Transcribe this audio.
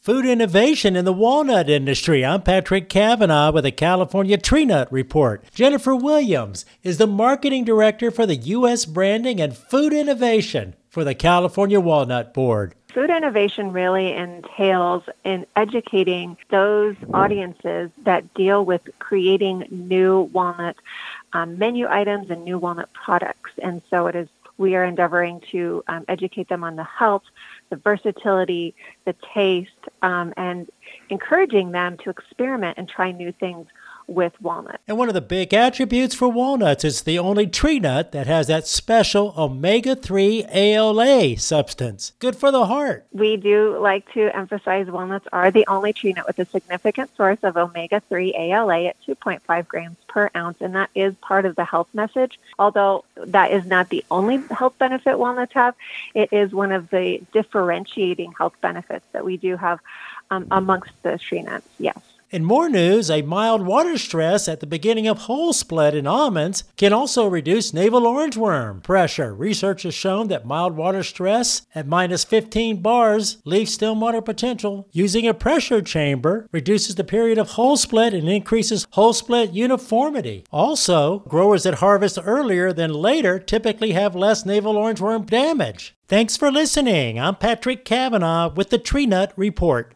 Food innovation in the walnut industry. I'm Patrick Cavanaugh with the California Tree Nut Report. Jennifer Williams is the marketing director for the U.S. Branding and Food Innovation for the California Walnut Board. Food innovation really entails in educating those audiences that deal with creating new walnut menu items and new walnut products. And so we are endeavoring to educate them on the health, the versatility, the taste, and encouraging them to experiment and try new things with walnut. And one of the big attributes for walnuts is the only tree nut that has that special omega-3 ALA substance. Good for the heart. We do like to emphasize walnuts are the only tree nut with a significant source of omega-3 ALA at 2.5 grams per ounce, and that is part of the health message. Although that is not the only health benefit walnuts have, it is one of the differentiating health benefits that we do have amongst the tree nuts, yes. In more news, a mild water stress at the beginning of hole split in almonds can also reduce navel orangeworm pressure. Research has shown that mild water stress at minus 15 bars leaves still water potential. Using a pressure chamber reduces the period of hole split and increases hole split uniformity. Also, growers that harvest earlier than later typically have less navel orangeworm damage. Thanks for listening. I'm Patrick Cavanaugh with the Tree Nut Report.